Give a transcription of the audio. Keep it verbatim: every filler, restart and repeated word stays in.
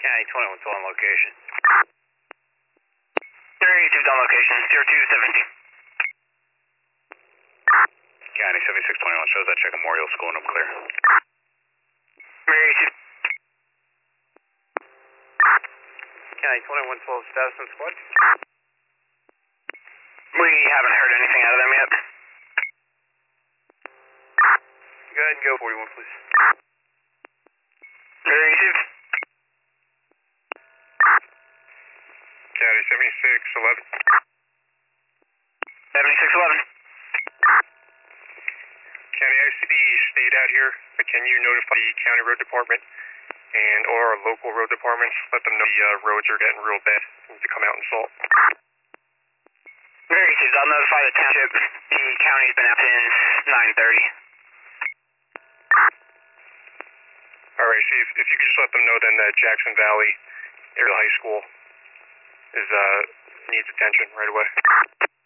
County twenty-one twelve on location. thirty-two on location, zero two seventeen. County seventy-six twenty-one shows that check Memorial School and I'm clear. Mary Sue. County twenty-one twelve status and squad. We haven't heard anything out of them yet. Go ahead and go forty-one, please. Mary Sue. County seventy-six eleven. seventy-six eleven. County, I see the state out here, but can you notify the county road department and or our local road departments? Let them know the uh, roads are getting real bad. Need to come out and salt. Mary Sue, I'll notify the township. The county's been out since nine thirty. All right, see if, if you could just let them know then that Jackson Valley area high school is uh needs attention right away.